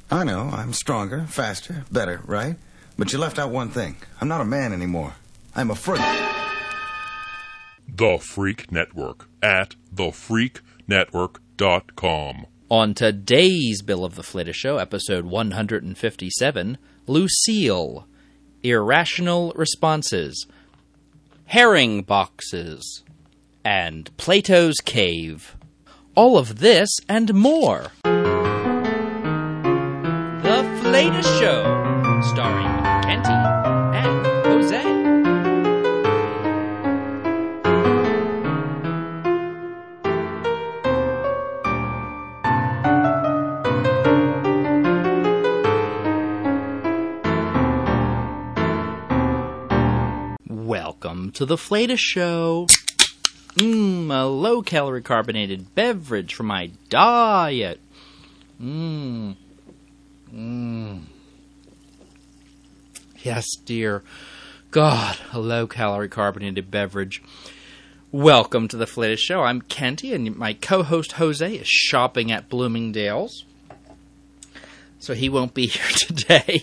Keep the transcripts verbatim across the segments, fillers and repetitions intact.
I know, I'm stronger, faster, better, right? But you left out one thing. I'm not a man anymore. I'm a freak. The Freak Network at the freak network dot com. On today's Bill of the Flitter Show, episode one hundred fifty-seven, Lucille, Irrational Responses, Herring Boxes, and Plato's Cave. All of this and more. The Flitter Show, starring Kenty and Jose. Welcome to the Flitter Show. Mmm, a low-calorie carbonated beverage for my diet. Mmm. Mmm. Yes, dear. God, a low-calorie carbonated beverage. Welcome to the Flitter Show. I'm Kenty, and my co-host Jose is shopping at Bloomingdale's. So he won't be here today.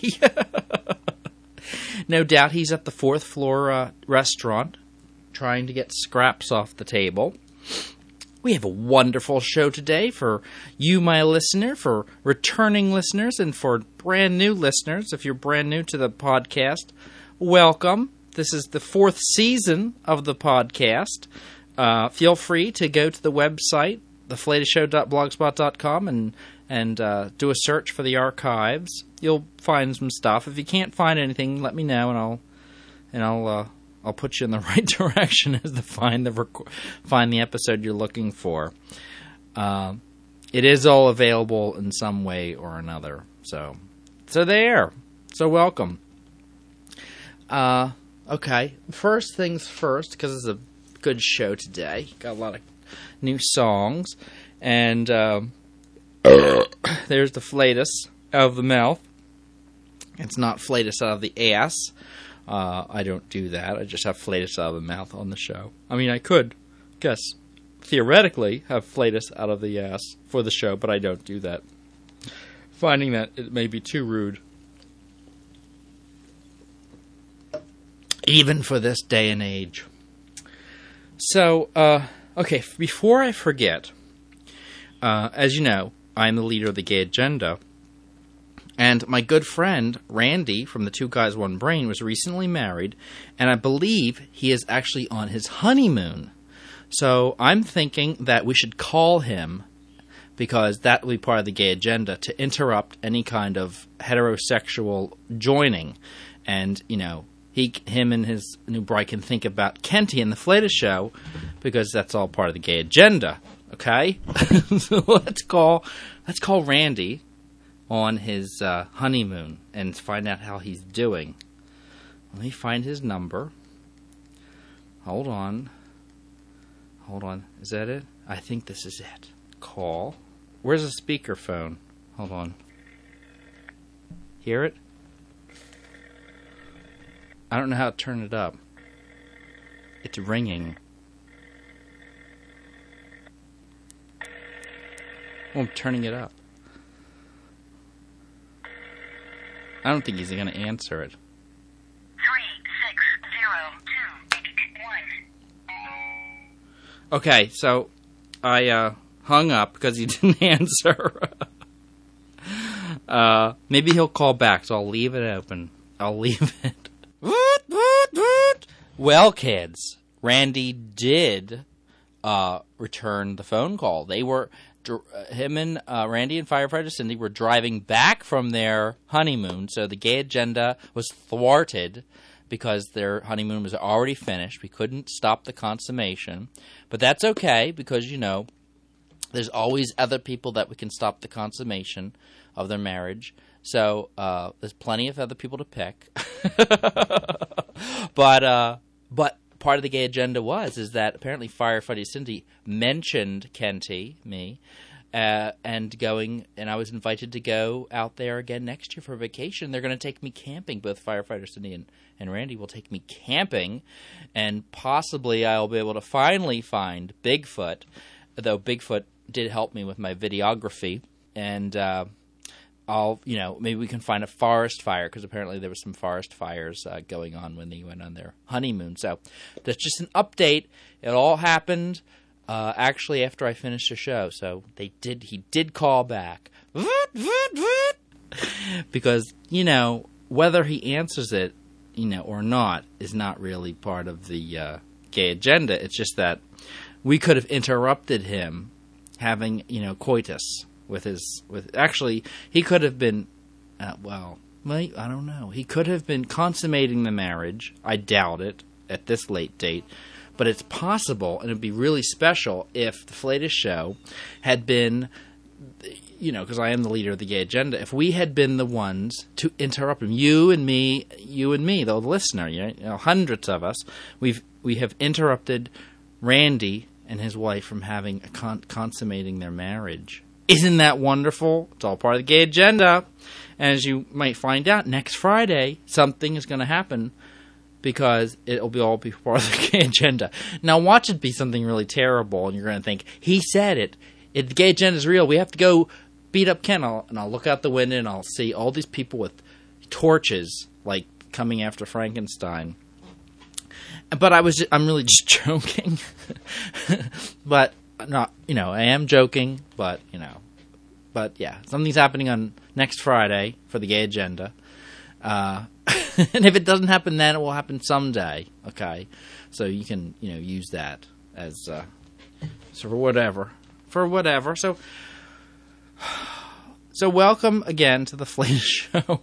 No doubt he's at the fourth floor uh, restaurant trying to get scraps off the table. We have a wonderful show today for you, my listener, for returning listeners, and for brand new listeners. If you're brand new to the podcast, welcome. This is the fourth season of the podcast. Uh, feel free to go to the website, the flitter show dot blogspot dot com, and and uh, do a search for the archives. You'll find some stuff. If you can't find anything, let me know, and I'll and I'll uh, I'll put you in the right direction as to find the rec- find the episode you're looking for. Uh, it is all available in some way or another. So so there. So welcome. Uh, okay. First things first, because it's a good show today. Got a lot of new songs, and uh, there's the flatus out of the mouth. It's not flatus out of the ass. Uh, I don't do that. I just have flatus out of the mouth on the show. I mean, I could, guess, theoretically have flatus out of the ass for the show, but I don't do that. Finding that it may be too rude. Even for this day and age. So, uh, okay, before I forget, uh, as you know, I'm the leader of the gay agenda. And my good friend, Randy, from the Two Guys, One Brain, was recently married, and I believe he is actually on his honeymoon. So I'm thinking that we should call him, because that will be part of the gay agenda, to interrupt any kind of heterosexual joining. And, you know, he, him and his new bride can think about Kenty and the Flitter Show, because that's all part of the gay agenda, okay? So let's call, let's call Randy on his uh, honeymoon and find out how he's doing. Let me find his number. Hold on. Hold on. Is that it? I think this is it. Call. Where's the speakerphone? Hold on. Hear it? I don't know how to turn it up. It's ringing. Oh, I'm turning it up. I don't think he's going to answer it. Three six zero two one. Okay, so I uh, hung up because he didn't answer. uh, maybe he'll call back, so I'll leave it open. I'll leave it. Well, kids, Randy did uh, return the phone call. They were... Him and uh, Randy and Firefighter Cindy were driving back from their honeymoon, so the gay agenda was thwarted because their honeymoon was already finished. We couldn't stop the consummation, but that's okay because, you know, there's always other people that we can stop the consummation of their marriage. So uh, there's plenty of other people to pick. but uh, but part of the gay agenda was is that apparently Firefighter Cindy mentioned Kenty, me, uh, and going, and I was invited to go out there again next year for a vacation. They're going to take me camping. Both Firefighter Cindy and, and Randy will take me camping, and possibly I'll be able to finally find Bigfoot, though Bigfoot did help me with my videography, and uh, I'll, you know, maybe we can find a forest fire, because apparently there were some forest fires uh, going on when they went on their honeymoon. So that's just an update. It all happened uh, actually after I finished the show. So they did. He did call back. Because, you know, whether he answers it, you know, or not is not really part of the uh, gay agenda. It's just that we could have interrupted him having, you know, coitus with his, with, actually, he could have been, uh, well, I don't know. He could have been consummating the marriage. I doubt it at this late date. But it's possible, and it'd be really special if the Flatus Show had been, you know, because I am the leader of the gay agenda, if we had been the ones to interrupt him, you and me, you and me, the listener, you know, hundreds of us, we've we have interrupted Randy and his wife from having a con- consummating their marriage. Isn't that wonderful? It's all part of the gay agenda. And as you might find out, next Friday, something is going to happen because it'll be all be part of the gay agenda. Now, watch it be something really terrible, and you're going to think, he said it. It, the gay agenda is real. We have to go beat up Ken. I'll, and I'll look out the window and I'll see all these people with torches, like coming after Frankenstein. But I was, just, I'm really just joking. But not, you know, I am joking. But you know, but yeah, something's happening on next Friday for the gay agenda. Uh, and if it doesn't happen then, it will happen someday. Okay, so you can, you know, use that as uh, so for whatever. For whatever. So, so welcome again to the Flatus Show.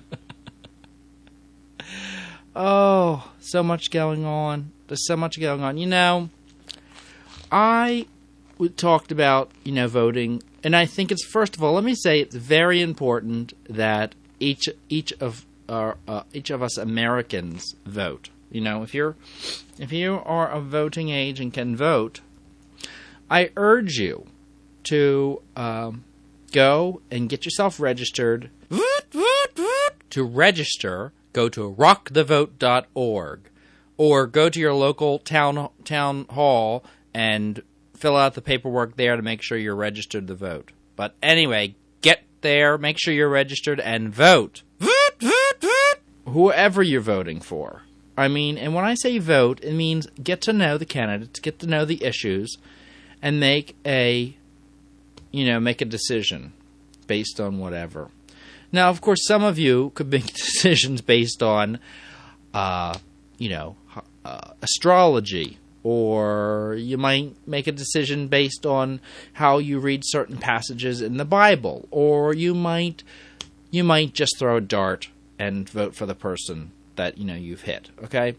Oh, so much going on. There's so much going on. You know, I talked about, you know, voting, and I think it's, first of all, let me say it's very important that each each of our uh, each of us Americans vote. You know, if you're if you are of voting age and can vote, I urge you to um, go and get yourself registered. To register, go to rock the vote dot org or go to your local town town hall and fill out the paperwork there to make sure you're registered to vote. But anyway, get there, make sure you're registered, and vote. Whoever you're voting for. I mean, and when I say vote, it means get to know the candidates, get to know the issues, and make a, you know, make a decision based on whatever. Now, of course, some of you could make decisions based on, uh, you know, uh, astrology, or you might make a decision based on how you read certain passages in the Bible, or you might, you might just throw a dart and vote for the person that, you know, you've hit. Okay,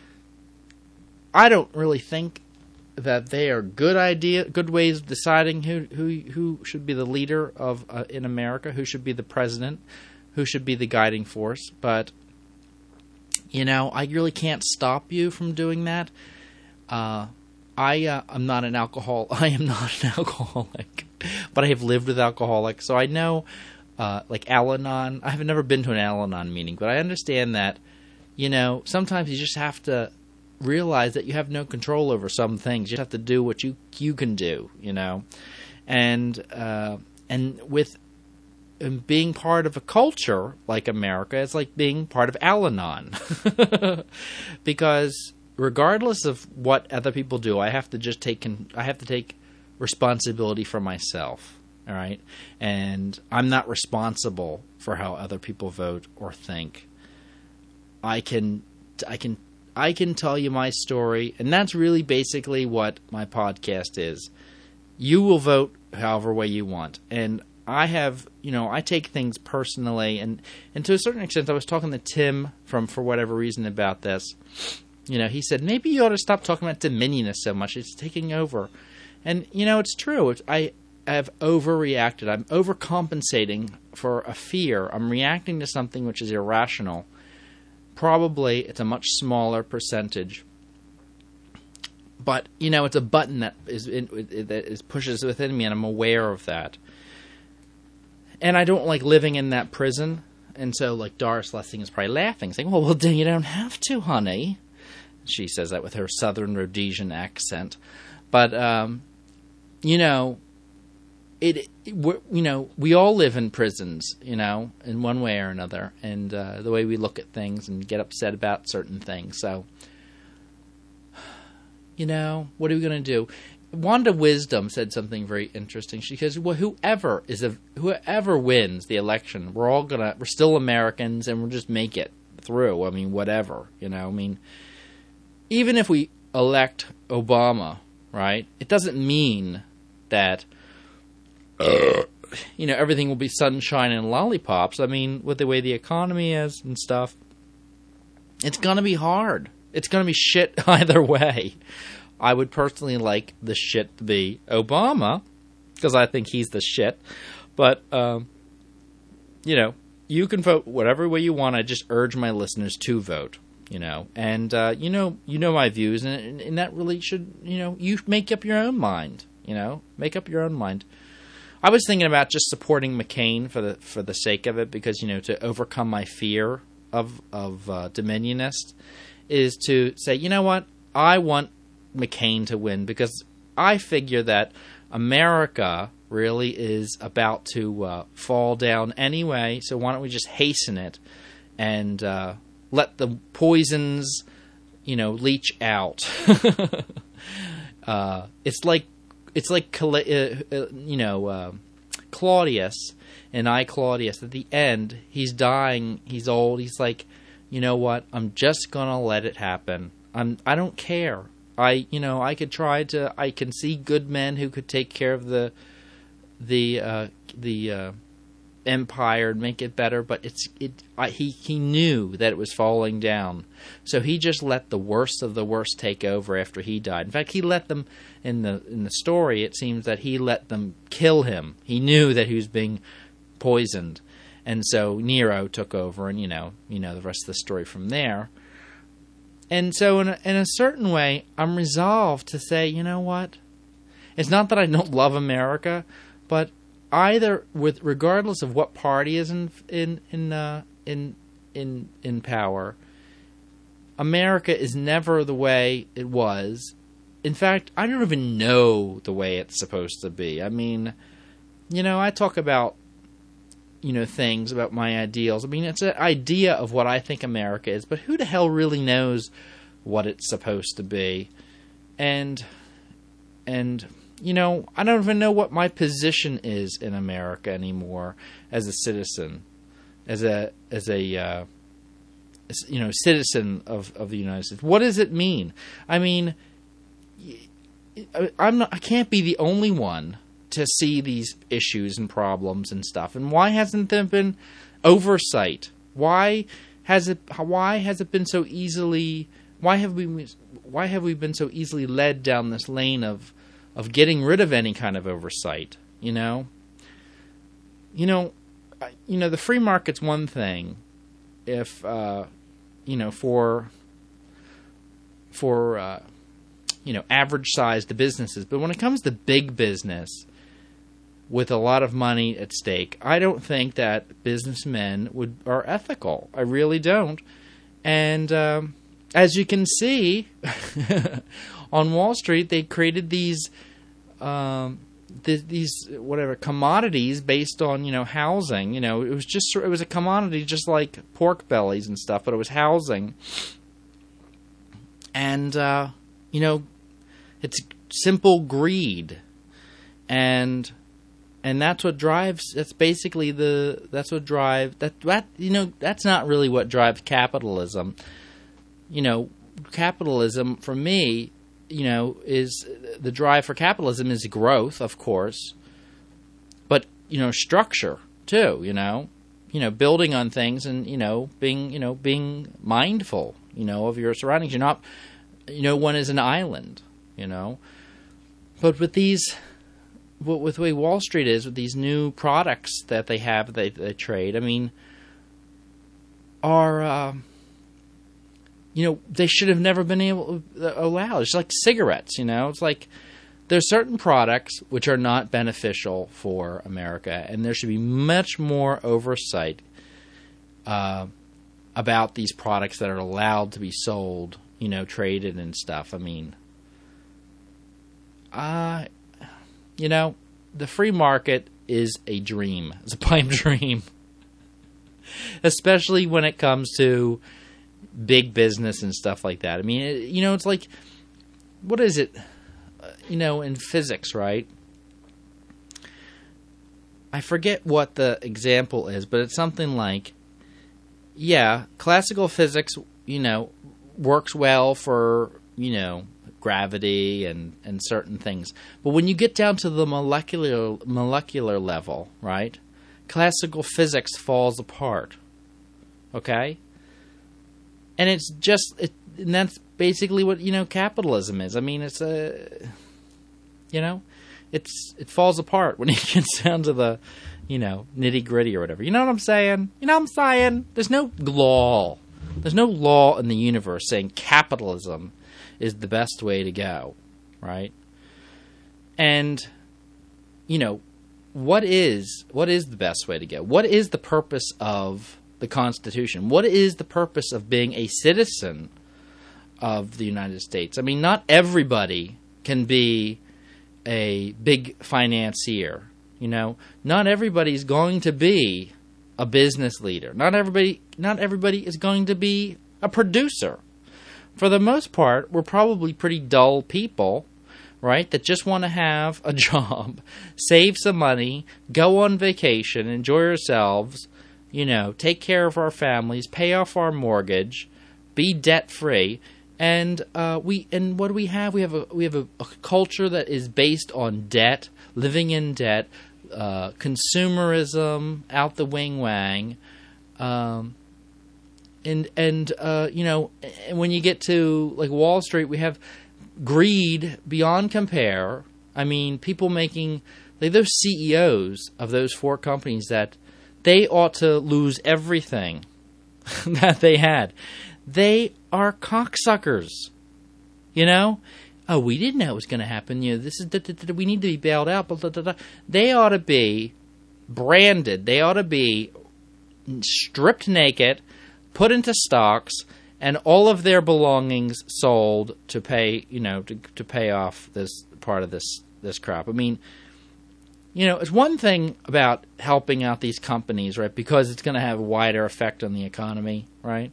I don't really think that they are good idea, good ways of deciding who who who should be the leader of uh, in America, who should be the president, who should be the guiding force. But you know, I really can't stop you from doing that. Uh, I uh, I'm not an alcohol. I am not an alcoholic, but I have lived with alcoholics, so I know. Uh, like Al-Anon, I have never been to an Al-Anon meeting, but I understand that. You know, sometimes you just have to realize that you have no control over some things. You just have to do what you you can do, you know. And uh, and with um, being part of a culture like America, it's like being part of Al-Anon. Because regardless of what other people do, I have to just take con- I have to take responsibility for myself, all right? And I'm not responsible for how other people vote or think. I can I can I can tell you my story, and that's really basically what my podcast is. You will vote however way you want. And I have, you know, I take things personally, and, and to a certain extent, I was talking to Tim from For Whatever Reason about this. You know, he said, maybe you ought to stop talking about Dominionists so much. It's taking over. And, you know, it's true. It's, I have overreacted. I'm overcompensating for a fear. I'm reacting to something which is irrational. Probably it's a much smaller percentage, but you know it's a button that is in, that is pushes within me, and I'm aware of that. And I don't like living in that prison, and so like Doris Lessing is probably laughing, saying, "Well, well, then you don't have to, honey." She says that with her Southern Rhodesian accent, but um, you know, it, it we're, you know, we all live in prisons, you know, in one way or another, and uh, the way we look at things and get upset about certain things. So, you know, what are we going to do? Wanda Wisdom said something very interesting. She says, "Well, whoever is a whoever wins the election, we're all gonna we're still Americans, and we'll just make it through. I mean, whatever, you know. I mean, even if we elect Obama, right? It doesn't mean that." Uh, you know, everything will be sunshine and lollipops. I mean, with the way the economy is and stuff, it's going to be hard. It's going to be shit either way. I would personally like the shit to be Obama, because I think he's the shit. But, um, you know, you can vote whatever way you want. I just urge my listeners to vote, you know. And, uh, you know, you know my views, and, and that really should, you know, you make up your own mind, you know. Make up your own mind. I was thinking about just supporting McCain for the for the sake of it, because, you know, to overcome my fear of of uh, Dominionists is to say, you know what, I want McCain to win, because I figure that America really is about to uh, fall down anyway. So why don't we just hasten it and uh, let the poisons, you know, leach out? uh, it's like. It's like, uh, uh, you know, uh, Claudius and I, Claudius, at the end, he's dying, he's old, he's like, you know what, I'm just going to let it happen. I'm, I don't care. I, you know, I could try to, I can see good men who could take care of the, the, uh, the, uh, empire and make it better, but it's, it, I, he, he knew that it was falling down. So he just let the worst of the worst take over after he died. In fact, he let them, in the, in the story, it seems that he let them kill him. He knew that he was being poisoned. And so Nero took over, and, you know, you know, the rest of the story from there. And so in a, in a certain way, I'm resolved to say, you know what? It's not that I don't love America, but either, with regardless of what party is in in in uh, in in in power, America is never the way it was. In fact, I don't even know the way it's supposed to be. I mean, you know, I talk about, you know, things about my ideals. I mean, it's an idea of what I think America is, but who the hell really knows what it's supposed to be? And and. You know, I don't even know what my position is in America anymore as a citizen, as a as a uh, as, you know, citizen of, of the United States. What does it mean? I mean, I'm not, I can't be the only one to see these issues and problems and stuff. And why hasn't there been oversight? Why has it? Why has it been so easily? Why have we? Why have we been so easily led down this lane of? of getting rid of any kind of oversight, you know? You know, you know, the free market's one thing if, uh, you know, for, for uh, you know, average-sized businesses. But when it comes to big business with a lot of money at stake, I don't think that businessmen would are ethical. I really don't. And um, as you can see... on Wall Street, they created these, um, th- these whatever commodities based on, you know, housing. You know, it was just it was a commodity just like pork bellies and stuff, but it was housing. And uh, you know, it's simple greed, and and that's what drives. That's basically the that's what drives that that you know that's not really what drives capitalism. You know, capitalism for me. You know, is the drive for capitalism is growth, of course, but, you know, structure too, you know, you know, building on things and, you know, being, you know, being mindful, you know, of your surroundings. You're not, you know, one is an island, you know, but with these, with the way Wall Street is, with these new products that they have, they, they trade, I mean, are, uh, you know, they should have never been able to allow. It's like cigarettes, you know. It's like there's certain products which are not beneficial for America, and there should be much more oversight uh, about these products that are allowed to be sold, you know, traded and stuff. I mean, uh, you know, the free market is a dream. It's a pipe dream. Especially when it comes to big business and stuff like that. I mean, it, you know, it's like, what is it? Uh, you know, in physics, right? I forget what the example is, but it's something like, yeah, classical physics, you know, works well for, you know, gravity and, and certain things. But when you get down to the molecular molecular level, right, classical physics falls apart. Okay? And it's just, it, and that's basically what, you know, capitalism is. I mean, it's a, you know, it's it falls apart when it gets down to the, you know, nitty gritty or whatever. You know what I'm saying? You know what I'm saying? There's no law. There's no law in the universe saying capitalism is the best way to go, right? And, you know, what is what is the best way to go? What is the purpose of the Constitution? What is the purpose of being a citizen of the United States? I mean, not everybody can be a big financier, you know. Not everybody's going to be a business leader. Not everybody not everybody is going to be a producer. For the most part, we're probably pretty dull people, right, that just want to have a job, save some money, go on vacation, enjoy ourselves, you know, take care of our families, pay off our mortgage, be debt-free. And uh, we and what do we have? We have a we have a, a culture that is based on debt, living in debt, uh, consumerism, out the wing wang, um, and and uh, you know, and when you get to like Wall Street, we have greed beyond compare. I mean, people making like those C E Os of those four companies that they ought to lose everything that they had. They are cocksuckers, you know. Oh, we didn't know it was going to happen. You know, this is da, da, da, we need to be bailed out. Blah, blah, blah, blah. They ought to be branded. They ought to be stripped naked, put into stocks, and all of their belongings sold to pay, you know, to to pay off this part of this this crap. I mean, you know, it's one thing about helping out these companies, right? Because it's going to have a wider effect on the economy, right?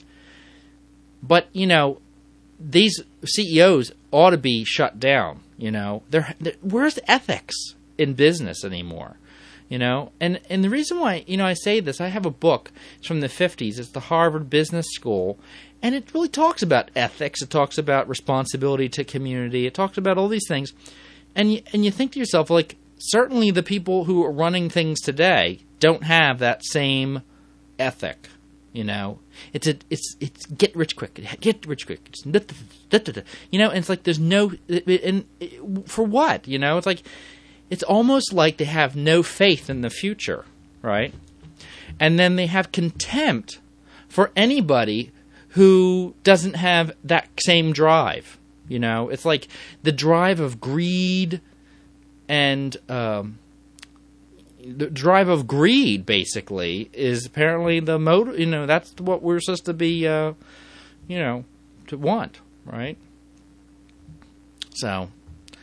But, you know, these C E Os ought to be shut down, you know. They're, they're, where's the ethics in business anymore, you know? And and the reason why, you know, I say this, I have a book. It's from the fifties. It's the Harvard Business School. And it really talks about ethics. It talks about responsibility to community. It talks about all these things. And you, and you think to yourself, like, certainly the people who are running things today don't have that same ethic. You know, it's a, it's, it's get rich quick, get rich quick. It's, da, da, da, da, you know, and it's like there's no, and for what? You know, it's like, it's almost like they have no faith in the future, right? And then they have contempt for anybody who doesn't have that same drive. You know, it's like the drive of greed and, um, the drive of greed, basically, is apparently the motive. You know, that's what we're supposed to be, uh, you know, to want, right? So,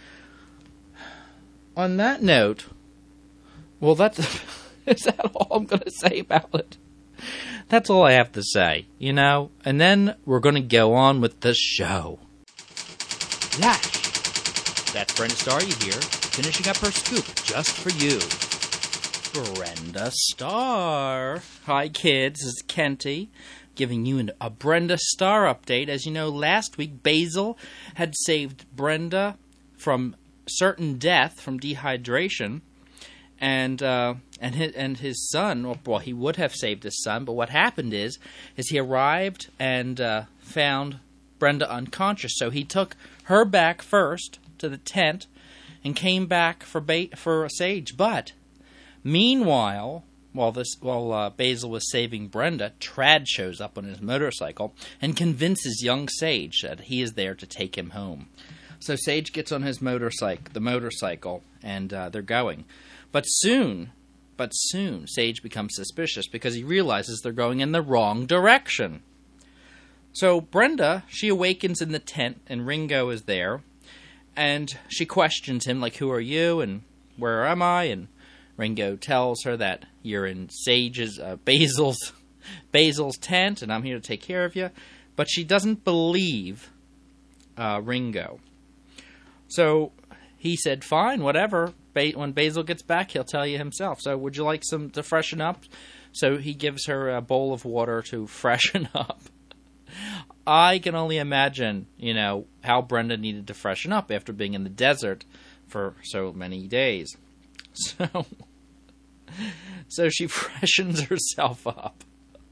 on that note, well, that's is that all I'm going to say about it? That's all I have to say, you know. And then we're going to go on with the show. Lash, that's Brenda Starr here, finishing up her scoop just for you. Brenda Starr. Hi, kids. This is Kenty giving you an, a Brenda Starr update. As you know, last week Basil had saved Brenda from certain death from dehydration, and uh, and his, and his son. Well, he would have saved his son, but what happened is, is he arrived and uh, found Brenda unconscious. So he took her back first to the tent and came back for ba- for Sage, but. Meanwhile, while this while uh, Basil was saving Brenda, Trad shows up on his motorcycle and convinces young Sage that he is there to take him home. So Sage gets on his motorcycle, the motorcycle, and uh, they're going. But soon, but soon, Sage becomes suspicious because he realizes they're going in the wrong direction. So Brenda, she awakens in the tent, and Ringo is there, and she questions him, like, "Who are you?" and where am I? And Ringo tells her that you're in Sage's, uh, Basil's, Basil's tent, and I'm here to take care of you. But she doesn't believe uh, Ringo. So he said, fine, whatever. Ba- when Basil gets back, he'll tell you himself. So would you like some to freshen up? So he gives her a bowl of water to freshen up. I can only imagine, you know, how Brenda needed to freshen up after being in the desert for so many days. So, so she freshens herself up.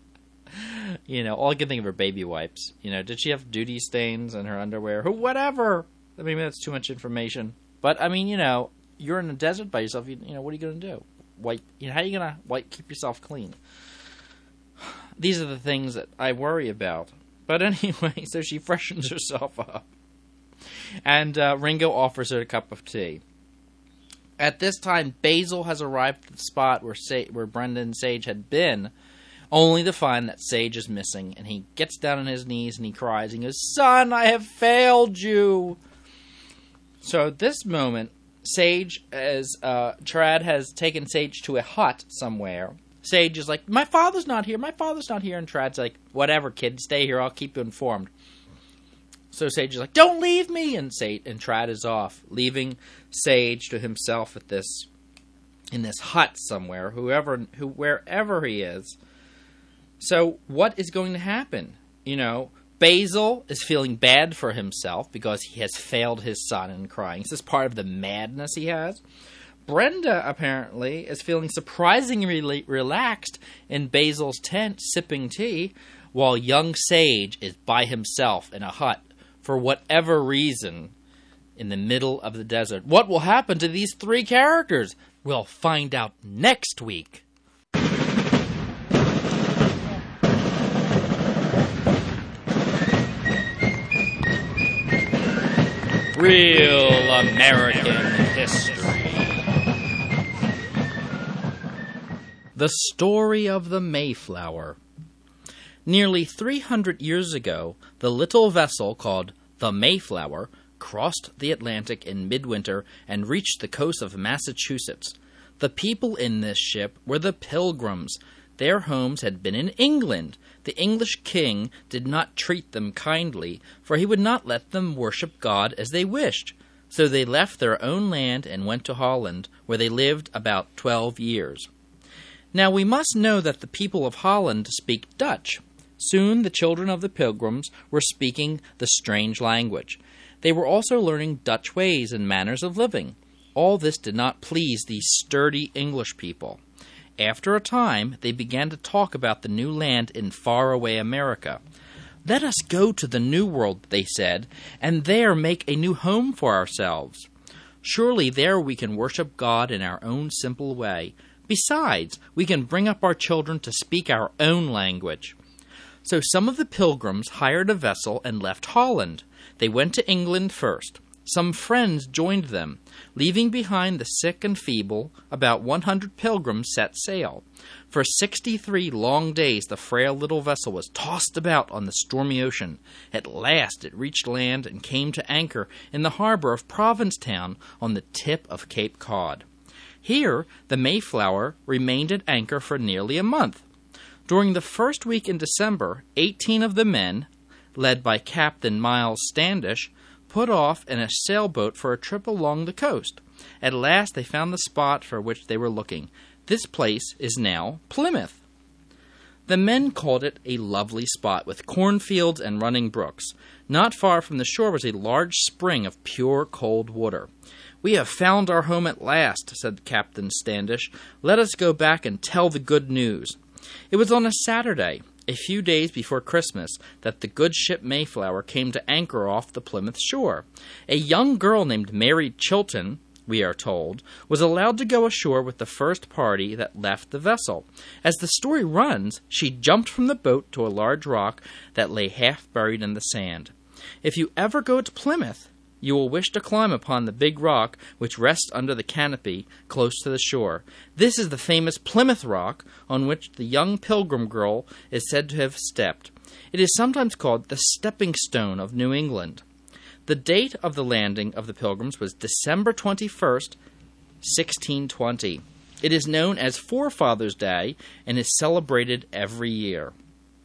You know, all I can think of are baby wipes. You know, did she have duty stains in her underwear? Who, whatever. I mean, that's too much information. But, I mean, you know, you're in the desert by yourself. You, you know, what are you going to do? Wipe, you know, how are you going to wipe, keep yourself clean? These are the things that I worry about. But anyway, so she freshens herself up. And uh, Ringo offers her a cup of tea. At this time, Basil has arrived at the spot where Sa- where Brenda and Sage had been, only to find that Sage is missing. And he gets down on his knees and he cries. And he goes, "Son, I have failed you." So at this moment, Sage, as uh, Trad has taken Sage to a hut somewhere, Sage is like, "My father's not here, my father's not here." And Trad's like, "Whatever, kid, stay here, I'll keep you informed." So Sage is like, "Don't leave me!" And Sage, and Trad is off, leaving Sage to himself at this, in this hut somewhere, whoever, who, wherever he is. So what is going to happen? You know, Basil is feeling bad for himself because he has failed his son and crying. Is this part of the madness he has? Brenda, apparently, is feeling surprisingly relaxed in Basil's tent, sipping tea, while young Sage is by himself in a hut, for whatever reason, in the middle of the desert. What will happen to these three characters? We'll find out next week. Real American History. The Story of the Mayflower. Nearly three hundred years ago, the little vessel called the Mayflower crossed the Atlantic in midwinter and reached the coast of Massachusetts. The people in this ship were the Pilgrims. Their homes had been in England. The English king did not treat them kindly, for he would not let them worship God as they wished. So they left their own land and went to Holland, where they lived about twelve years. Now we must know that the people of Holland speak Dutch. Soon the children of the Pilgrims were speaking the strange language. They were also learning Dutch ways and manners of living. All this did not please these sturdy English people. After a time, they began to talk about the new land in faraway America. "Let us go to the New World," they said, "and there make a new home for ourselves. Surely there we can worship God in our own simple way. Besides, we can bring up our children to speak our own language." So some of the Pilgrims hired a vessel and left Holland. They went to England first. Some friends joined them. Leaving behind the sick and feeble, about one hundred pilgrims set sail. For sixty-three long days the frail little vessel was tossed about on the stormy ocean. At last it reached land and came to anchor in the harbor of Provincetown on the tip of Cape Cod. Here the Mayflower remained at anchor for nearly a month. During the first week in December, eighteen of the men, led by Captain Miles Standish, put off in a sailboat for a trip along the coast. At last they found the spot for which they were looking. This place is now Plymouth. The men called it a lovely spot with cornfields and running brooks. Not far from the shore was a large spring of pure cold water. "We have found our home at last," said Captain Standish. "Let us go back and tell the good news." It was on a Saturday, a few days before Christmas, that the good ship Mayflower came to anchor off the Plymouth shore. A young girl named Mary Chilton, we are told, was allowed to go ashore with the first party that left the vessel. As the story runs, she jumped from the boat to a large rock that lay half buried in the sand. If you ever go to Plymouth, you will wish to climb upon the big rock which rests under the canopy close to the shore. This is the famous Plymouth Rock on which the young pilgrim girl is said to have stepped. It is sometimes called the stepping stone of New England. The date of the landing of the Pilgrims was December twenty-first, sixteen twenty. It is known as Forefathers' Day and is celebrated every year.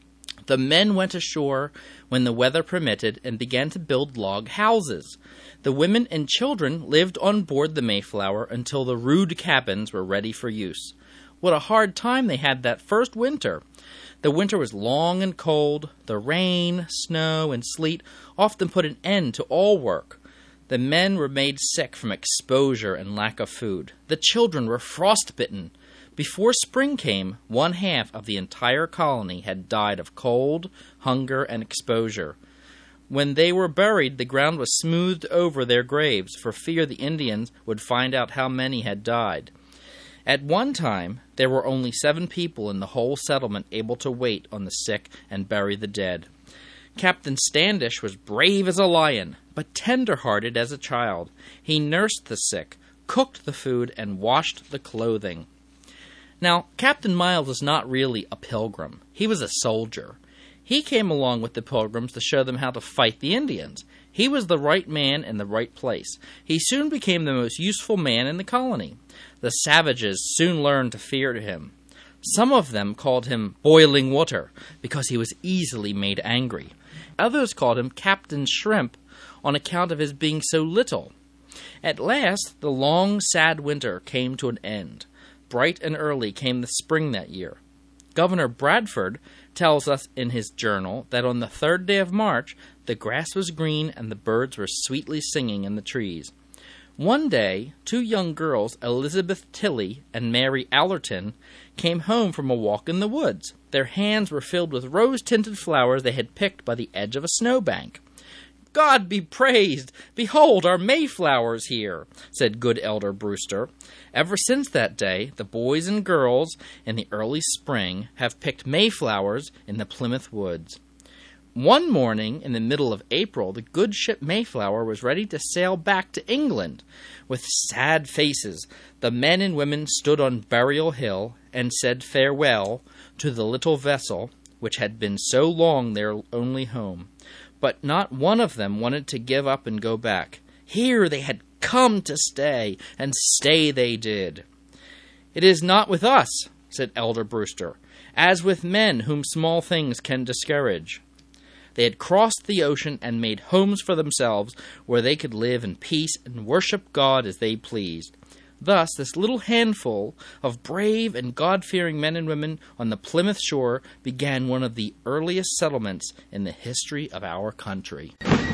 The men went ashore when the weather permitted and began to build log houses. The women and children lived on board the Mayflower until the rude cabins were ready for use. What a hard time they had that first winter. The winter was long and cold. The rain, snow, and sleet often put an end to all work. The men were made sick from exposure and lack of food. The children were frostbitten. Before spring came, one half of the entire colony had died of cold, hunger, and exposure. When they were buried, the ground was smoothed over their graves for fear the Indians would find out how many had died. At one time, there were only seven people in the whole settlement able to wait on the sick and bury the dead. Captain Standish was brave as a lion, but tender-hearted as a child. He nursed the sick, cooked the food, and washed the clothing. Now, Captain Miles was not really a pilgrim. He was a soldier. He came along with the Pilgrims to show them how to fight the Indians. He was the right man in the right place. He soon became the most useful man in the colony. The savages soon learned to fear him. Some of them called him Boiling Water because he was easily made angry. Others called him Captain Shrimp on account of his being so little. At last, the long, sad winter came to an end. Bright and early came the spring that year. Governor Bradford tells us in his journal that on the third day of March, the grass was green and the birds were sweetly singing in the trees. One day, two young girls, Elizabeth Tilley and Mary Allerton, came home from a walk in the woods. Their hands were filled with rose-tinted flowers they had picked by the edge of a snowbank. "God be praised! Behold, our Mayflowers here," said good Elder Brewster. Ever since that day, the boys and girls in the early spring have picked Mayflowers in the Plymouth woods. One morning in the middle of April, the good ship Mayflower was ready to sail back to England. With sad faces, the men and women stood on Burial Hill and said farewell to the little vessel which had been so long their only home. But not one of them wanted to give up and go back. Here they had come to stay, and stay they did. "It is not with us," said Elder Brewster, "as with men whom small things can discourage." They had crossed the ocean and made homes for themselves where they could live in peace and worship God as they pleased. Thus, this little handful of brave and God-fearing men and women on the Plymouth shore began one of the earliest settlements in the history of our country.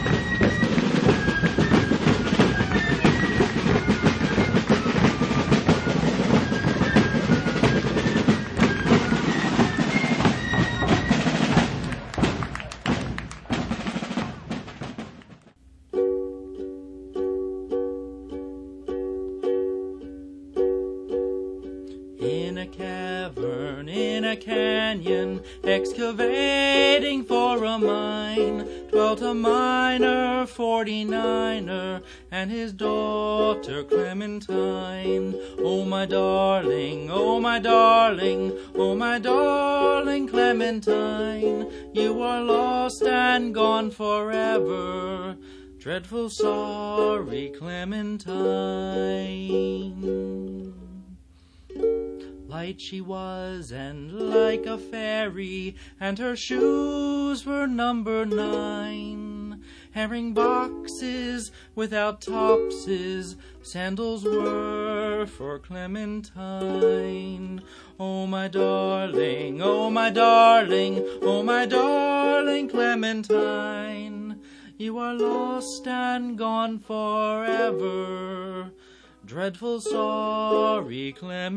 In a cavern, in a canyon, excavating for a mine, dwelt a miner, forty-niner, and his daughter Clementine. Oh, my darling, oh, my darling, oh, my darling Clementine, you are lost and gone forever. Dreadful sorry Clementine. Light she was and like a fairy, and her shoes were number nine. Herring boxes without topses, sandals were for Clementine. Oh, my darling, oh, my darling, oh, my darling Clementine, you are lost and gone forever. Dreadful sorry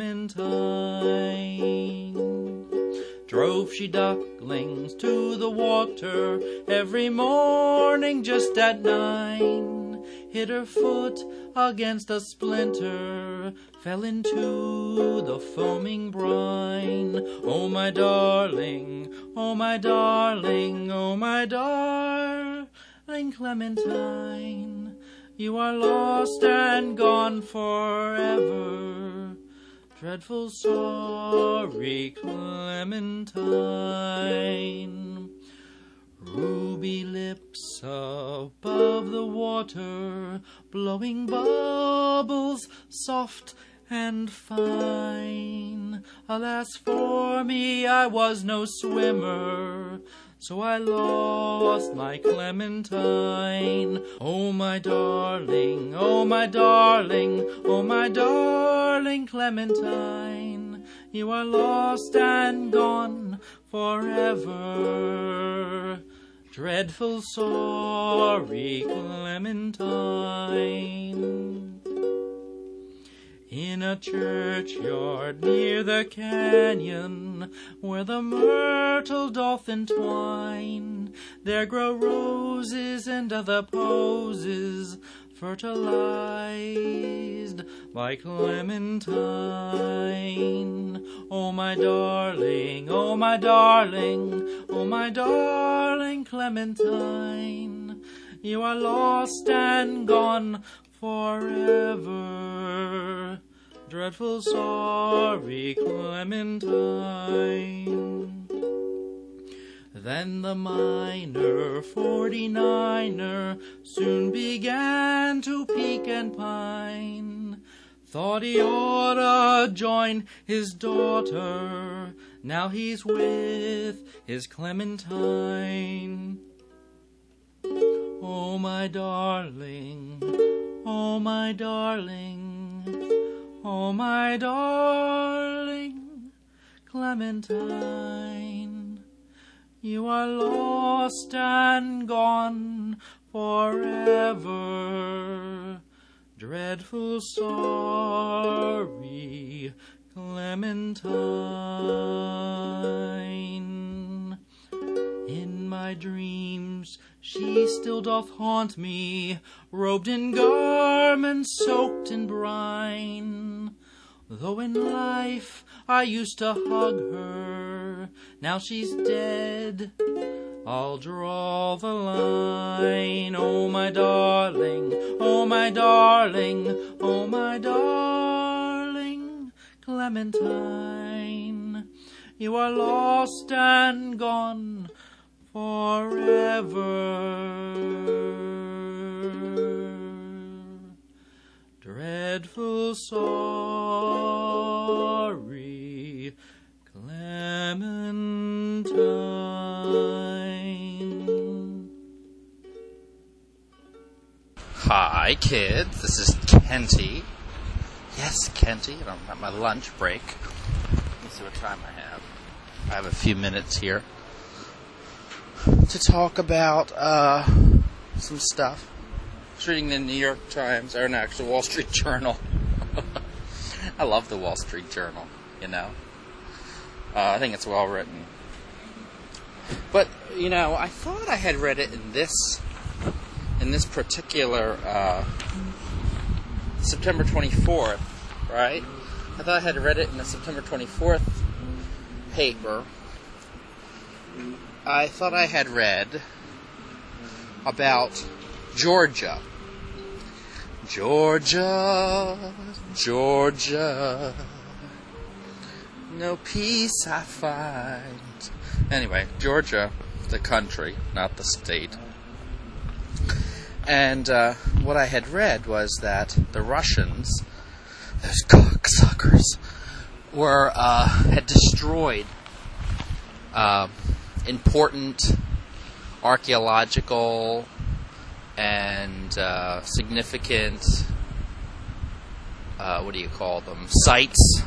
Clementine. Drove she ducklings to the water every morning just at nine. Hit her foot against a splinter, fell into the foaming brine. Oh, my darling, oh, my darling, oh, my darling Clementine, you are lost and gone forever. Dreadful sorry Clementine. Ruby lips above the water, blowing bubbles soft and fine. Alas for me, I was no swimmer, so I lost my Clementine. Oh, my darling, oh, my darling, oh, my darling Clementine, you are lost and gone forever. Dreadful sorry Clementine. In a churchyard near the canyon, where the myrtle doth entwine, there grow roses and other posies, fertilized by Clementine. Oh, my darling, oh, my darling, oh, my darling Clementine, you are lost and gone forever. Dreadful sorry Clementine. Then the minor forty-niner soon began to peak and pine. Thought he oughta join his daughter, now he's with his Clementine. Oh, my darling, oh, my darling, oh, my darling Clementine, you are lost and gone forever. Dreadful sorry Clementine. In my dreams she still doth haunt me, robed in garments soaked in brine. Though in life I used to hug her, now she's dead, I'll draw the line. Oh, my darling, oh, my darling, oh, my darling Clementine, you are lost and gone forever. Dreadful sorry Clementine. Hi, kids. This is Kenty. Yes, Kenty. I'm at my lunch break. Let me see what time I have. I have a few minutes here to talk about uh, some stuff. I was reading the New York Times, or no, actually Wall Street Journal. I love the Wall Street Journal, you know. Uh, I think it's well written. But, you know, I thought I had read it in this, in this particular uh, September twenty-fourth, right? I thought I had read it in the September twenty-fourth paper. I thought I had read about Georgia. Georgia, Georgia, no peace I find. Anyway, Georgia, the country, not the state. And uh, what I had read was that the Russians, those cocksuckers, were uh, had destroyed uh, important archaeological and uh, significant, uh, what do you call them, sites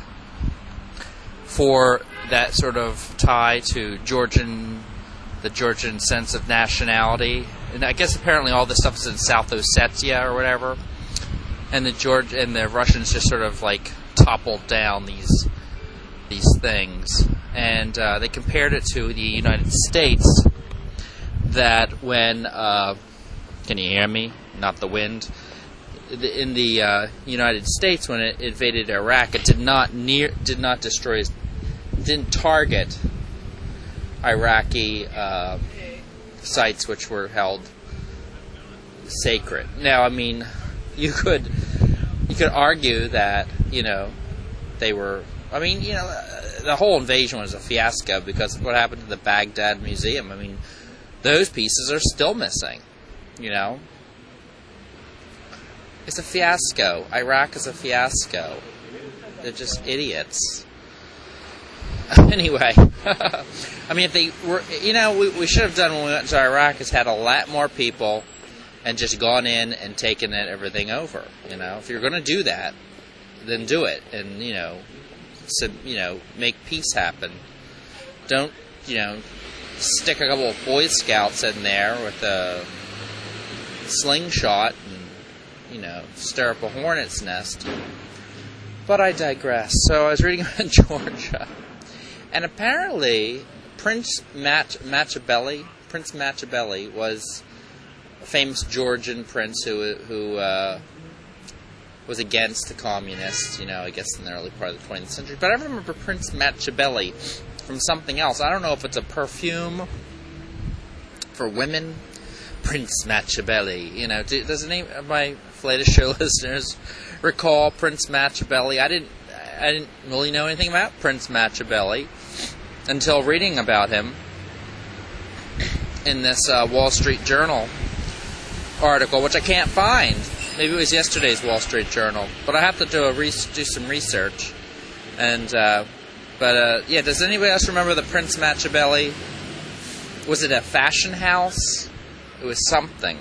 for that sort of tie to Georgian, the Georgian sense of nationality. And I guess apparently all this stuff is in South Ossetia or whatever. And the George and the Russians just sort of like toppled down these these things. And uh, they compared it to the United States, that when uh, can you hear me? Not the wind. In the uh, United States, when it invaded Iraq, it did not near, did not destroy, didn't target Iraqi uh, sites which were held sacred. Now, I mean, you could you could argue that, you know, they were. I mean, you know, the whole invasion was a fiasco because of what happened to the Baghdad Museum. I mean, those pieces are still missing, you know. It's a fiasco. Iraq is a fiasco. They're just idiots. Anyway, I mean, if they were, you know, we, we should have done when we went to Iraq is had a lot more people and just gone in and taken it, everything over. You know, if you're going to do that, then do it, and you know, so, you know, make peace happen. Don't, you know, stick a couple of Boy Scouts in there with a slingshot and, you know, stir up a hornet's nest. But I digress. So I was reading about Georgia. And apparently, Prince Mach- Machiavelli, Prince Machiavelli was a famous Georgian prince who who uh, was against the communists, you know, I guess in the early part of the twentieth century. But I remember Prince Machiavelli from something else. I don't know if it's a perfume for women. Prince Machiavelli, you know. Do, does any of my Flatus Show listeners recall Prince Machiavelli? I didn't. I didn't really know anything about Prince Machiavelli until reading about him in this uh, Wall Street Journal article, which I can't find. Maybe it was yesterday's Wall Street Journal, but I have to do a re- do some research. And uh, but uh, yeah, does anybody else remember the Prince Machiavelli? Was it a fashion house? It was something.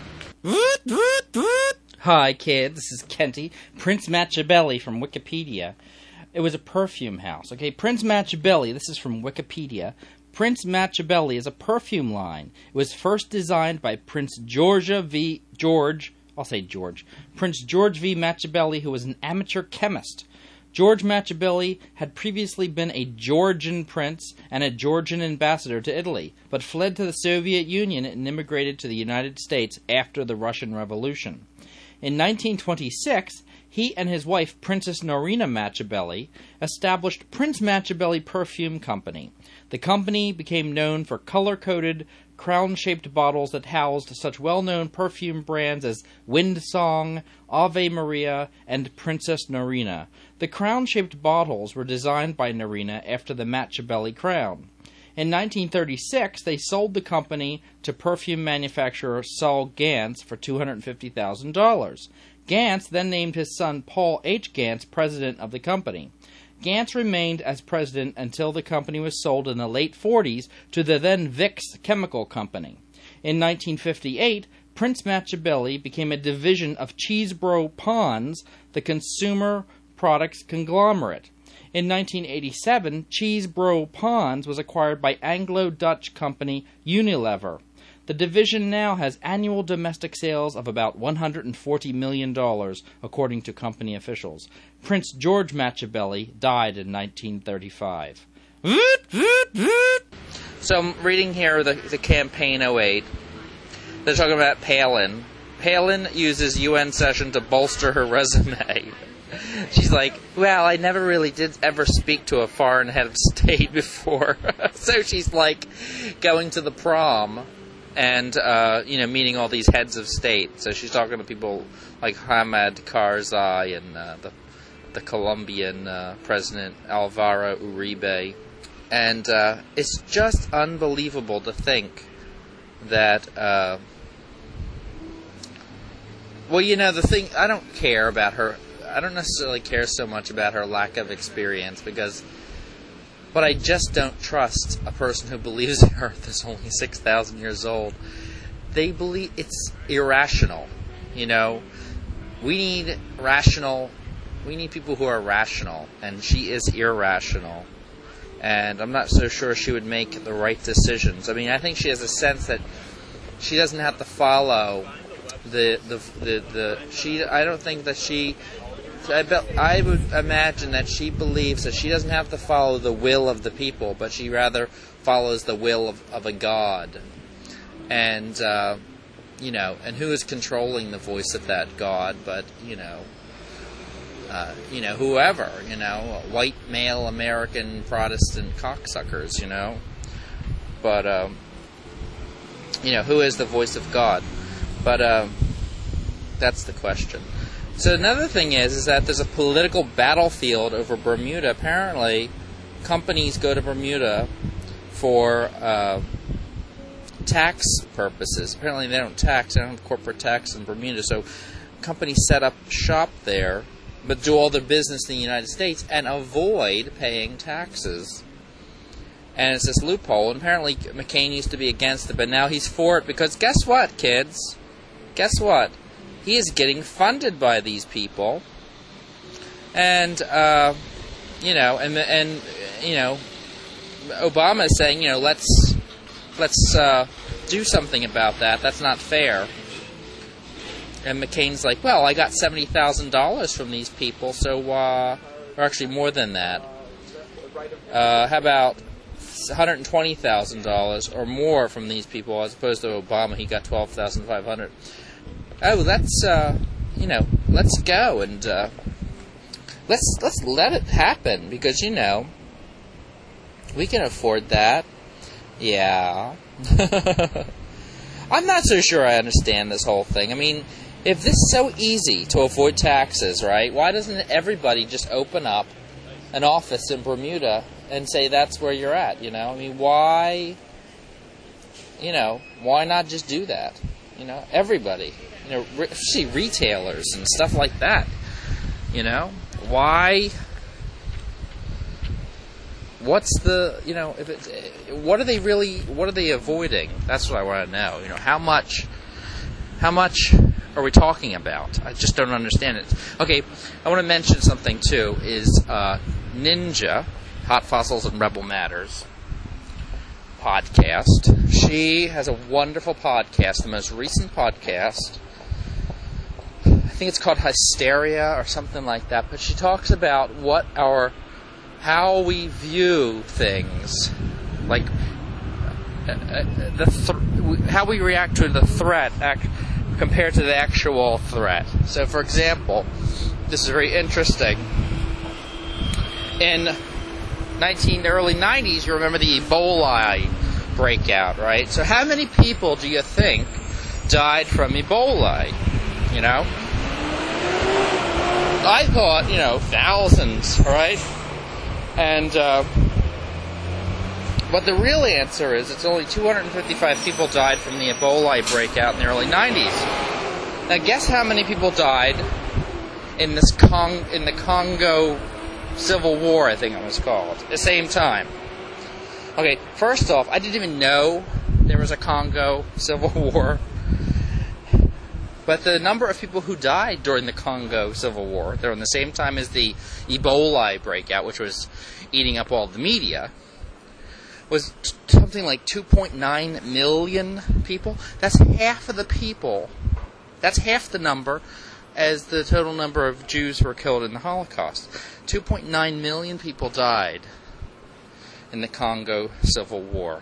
Hi, kid. This is Kenty. Prince Machiavelli from Wikipedia. It was a perfume house. Okay, Prince Machiavelli, this is from Wikipedia. Prince Machiavelli is a perfume line. It was first designed by Prince Georgia V. George, I'll say George. Prince George V. Machiavelli, who was an amateur chemist. George Machiavelli had previously been a Georgian prince and a Georgian ambassador to Italy, but fled to the Soviet Union and immigrated to the United States after the Russian Revolution. In nineteen twenty-six, he and his wife, Princess Norina Machiavelli, established Prince Machiavelli Perfume Company. The company became known for color-coded, crown-shaped bottles that housed such well-known perfume brands as Windsong, Ave Maria, and Princess Norina. The crown-shaped bottles were designed by Norina after the Machiavelli crown. In nineteen thirty-six, they sold the company to perfume manufacturer Saul Gantz for two hundred fifty thousand dollars. Gantz then named his son Paul H. Gantz president of the company. Gantz remained as president until the company was sold in the late forties to the then Vicks Chemical Company. In nineteen fifty-eight, Prince Machiavelli became a division of Chesebro Pons, the consumer products conglomerate. In nineteen eighty-seven, Chesebro Pons was acquired by Anglo-Dutch company Unilever. The division now has annual domestic sales of about one hundred forty million dollars, according to company officials. Prince George Machiavelli died in nineteen thirty-five. So I'm reading here the, the campaign oh eight. They're talking about Palin. Palin uses U N session to bolster her resume. She's like, well, I never really did ever speak to a foreign head of state before. So she's like going to the prom and, uh, you know, meeting all these heads of state. So she's talking to people like Hamid Karzai and uh, the, the Colombian uh, president Alvaro Uribe. And uh, it's just unbelievable to think that, uh, well, you know, the thing, I don't care about her. I don't necessarily care so much about her lack of experience because, but I just don't trust a person who believes the Earth is only six thousand years old. They believe it's irrational, you know. We need rational, we need people who are rational, and she is irrational. And I'm not so sure she would make the right decisions. I mean, I think she has a sense that she doesn't have to follow the, the, the, the she, I don't think that she, I, bet, I would imagine that she believes that she doesn't have to follow the will of the people, but she rather follows the will of, of a god. And, uh, you know, and who is controlling the voice of that god but, you know, uh, you know, whoever, you know, white male American Protestant cocksuckers, you know. But, um, you know, who is the voice of God? But, um, that's the question. So another thing is, is that there's a political battlefield over Bermuda. Apparently, companies go to Bermuda for uh, tax purposes. Apparently they don't tax, they don't have corporate tax in Bermuda, so companies set up shop there, but do all their business in the United States and avoid paying taxes. And it's this loophole, and apparently McCain used to be against it, but now he's for it, because guess what, kids? Guess what? He is getting funded by these people. And, uh, you know, and, and, you know, Obama is saying, you know, let's, let's, uh, do something about that. That's not fair. And McCain's like, well, I got seventy thousand dollars from these people, so, uh, or actually more than that. Uh, how about one hundred twenty thousand dollars or more from these people, as opposed to Obama, he got twelve thousand five hundred dollars. Oh, let's, uh, you know, let's go and, uh, let's, let's let it happen, because, you know, we can afford that. Yeah. I'm not so sure I understand this whole thing. I mean, if this is so easy to avoid taxes, right, why doesn't everybody just open up an office in Bermuda and say that's where you're at, you know? I mean, why, you know, why not just do that? You know, everybody, you know, re- see retailers and stuff like that, you know? Why, what's the, you know, if it, what are they really, what are they avoiding? That's what I want to know, you know, how much, how much are we talking about? I just don't understand it. Okay, I want to mention something, too, is uh, Ninja, Hot Fossils and Rebel Matters podcast. She has a wonderful podcast, the most recent podcast. I think it's called Hysteria or something like that, but she talks about what our, how we view things, like uh, the th- how we react to the threat act- compared to the actual threat. So, for example, this is very interesting. In nineteen early nineties, you remember the Ebola breakout, right? So, how many people do you think died from Ebola? You know, I thought, you know, thousands, right? And uh, but the real answer is it's only two hundred fifty-five people died from the Ebola breakout in the early nineties. Now, guess how many people died in this Cong- in the Congo Civil War, I think it was called, at the same time. Okay, first off, I didn't even know there was a Congo Civil War. But the number of people who died during the Congo Civil War, during the same time as the Ebola breakout, which was eating up all the media, was t- something like two point nine million people. That's half of the people. That's half the number as the total number of Jews who were killed in the Holocaust. two point nine million people died in the Congo Civil War.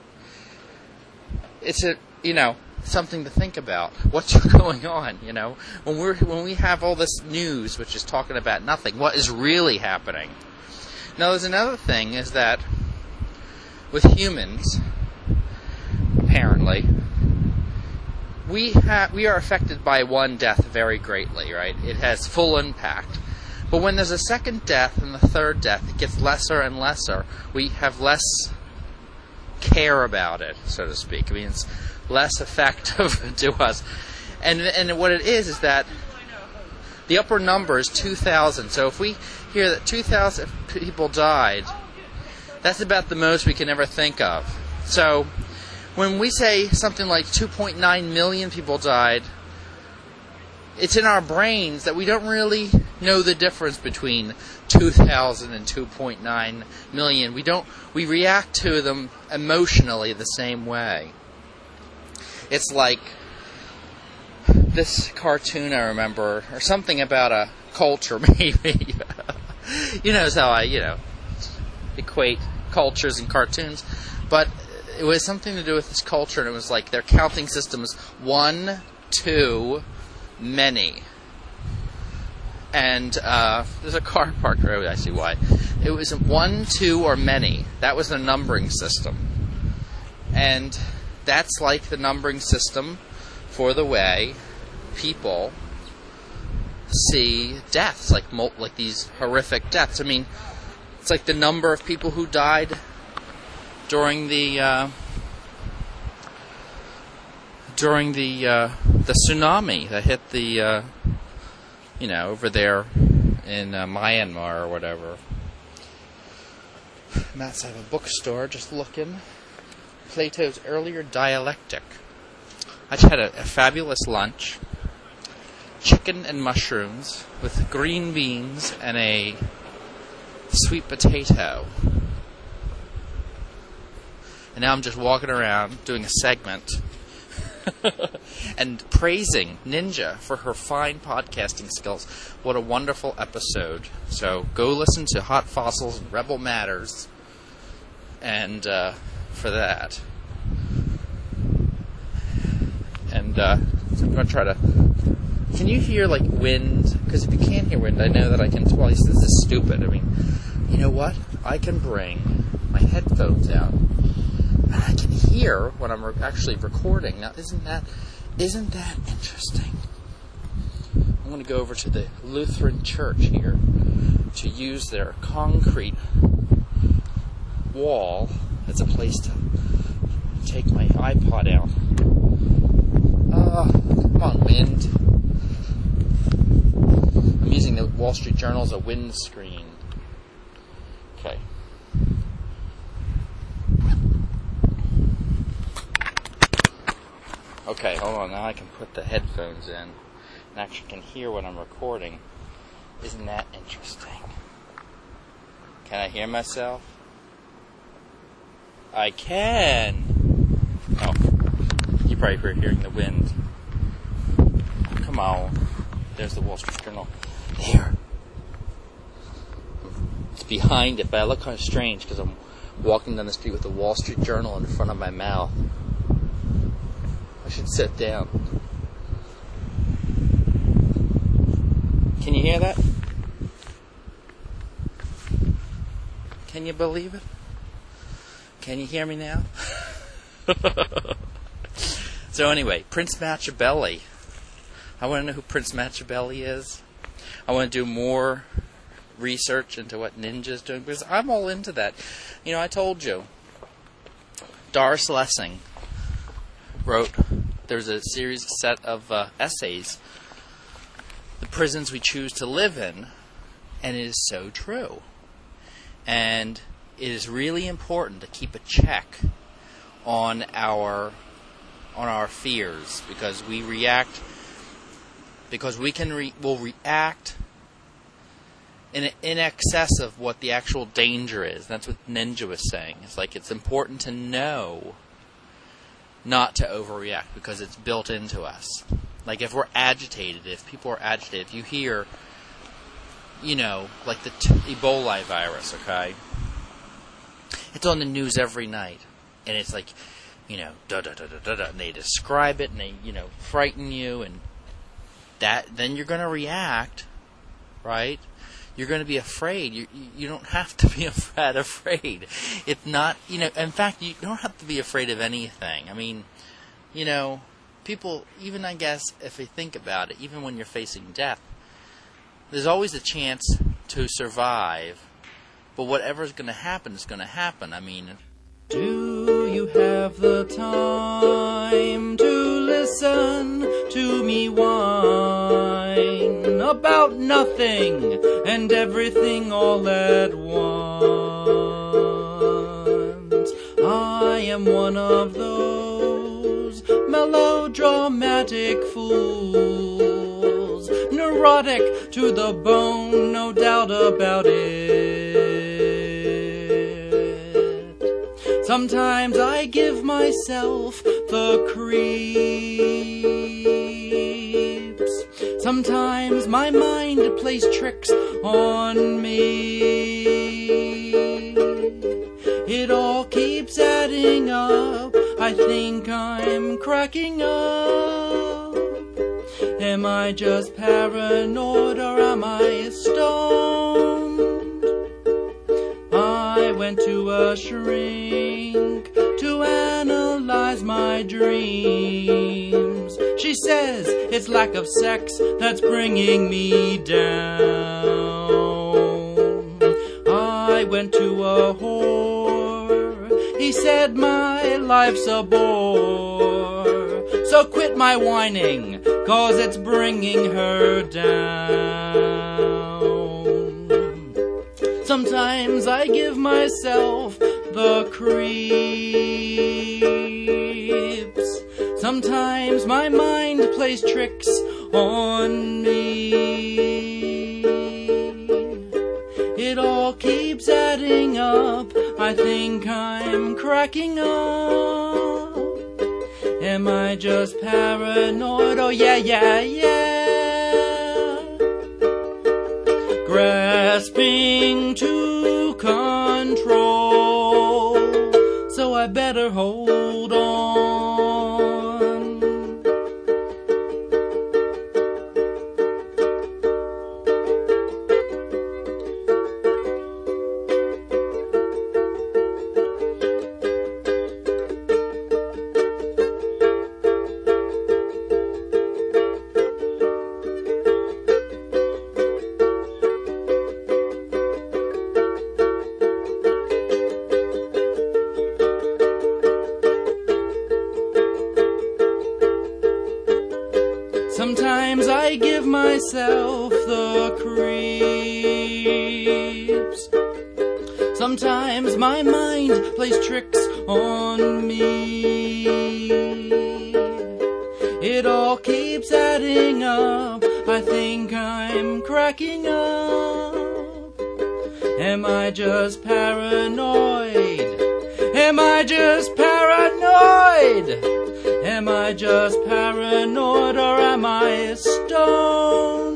It's a, you know, something to think about. What's going on, you know? When we're when we have all this news which is talking about nothing, what is really happening? Now, there's another thing, is that with humans, apparently, we have we are affected by one death very greatly, right? It has full impact. But when there's a second death and the third death, it gets lesser and lesser. We have less care about it, so to speak. I mean, it's less effective to us. And and what it is is that the upper number is two thousand. So if we hear that two thousand people died, that's about the most we can ever think of. So when we say something like two point nine million people died, it's in our brains that we don't really know the difference between two thousand and two point nine million. We don't we react to them emotionally the same way. It's like this cartoon I remember, or something about a culture, maybe. You know how I, you know, equate cultures and cartoons. But it was something to do with this culture, and it was like their counting system was one, two, many. And uh, there's a car parked right over there, I see why. It was one, two, or many. That was their numbering system. And that's like the numbering system for the way people see deaths, like like these horrific deaths. I mean, it's like the number of people who died during the uh, during the uh, the tsunami that hit the, uh, you know, over there in uh, Myanmar or whatever. I'm outside of a bookstore just looking. Plato's Earlier Dialectic. I just had a, a fabulous lunch. Chicken and mushrooms with green beans and a sweet potato. And now I'm just walking around doing a segment and praising Ninja for her fine podcasting skills. What a wonderful episode. So go listen to Hot Fossils and Rebel Matters and uh, for that. And uh, so I'm going to try to... Can you hear, like, wind? Because if you can't hear wind, I know that I can... Well, this is stupid. I mean, you know what? I can bring my headphones out, and I can hear when I'm re- actually recording. Now, isn't that... Isn't that interesting? I'm going to go over to the Lutheran Church here to use their concrete wall as a place to take my iPod out. Uh, come on, wind. I'm using the Wall Street Journal as a wind screen. Okay. Okay, hold on. Now I can put the headphones in and actually can hear what I'm recording. Isn't that interesting? Can I hear myself? I can. Oh, you probably were hearing the wind. Come on. There's the Wall Street Journal. There. It's behind it, but I look kind of strange because I'm walking down the street with the Wall Street Journal in front of my mouth. I should sit down. Can you hear that? Can you believe it? Can you hear me now? So anyway, Prince Machiavelli. I want to know who Prince Machiavelli is. I want to do more research into what Ninja's doing, because I'm all into that. You know, I told you, Doris Lessing wrote, there's a series, set of uh, essays, The Prisons We Choose to Live In, and it is so true. And it is really important to keep a check on our on our fears, because we react because we can re, will react in in excess of what the actual danger is. That's what Ninja was saying. It's like it's important to know not to overreact because it's built into us. Like if we're agitated, if people are agitated, if you hear, you know, like the t- Ebola virus, okay? It's on the news every night, and it's like, you know, da da da da da da, and they describe it, and they, you know, frighten you, and that, then you're going to react, right? You're going to be afraid. You you don't have to be afraid. Afraid. It's not, you know. In fact, you don't have to be afraid of anything. I mean, you know, people, even I guess if they think about it, even when you're facing death, there's always a chance to survive. But whatever's going to happen is going to happen. I mean, do you have the time to listen to me whine about nothing and everything all at once? I am one of those melodramatic fools, neurotic to the bone, no doubt about it. Sometimes I give myself the creeps. Sometimes my mind plays tricks on me. It all keeps adding up. I think I'm cracking up. Am I just paranoid or am I stoned? I went to a shrink to analyze my dreams. She says it's lack of sex that's bringing me down. I went to a whore. He said my life's a bore. So So quit my whining, 'cause it's bringing her down. Sometimes I give myself the creeps. Sometimes my mind plays tricks on me. It all keeps adding up. I think I'm cracking up. Am I just paranoid? Oh yeah, yeah, yeah. Grasping to control, so I better hold on. Sometimes I give myself the creeps. Sometimes my mind plays tricks on me. It all keeps adding up. I think I'm cracking up. Am I just paranoid? Am I just paranoid? Am I just paranoid, or am I stoned?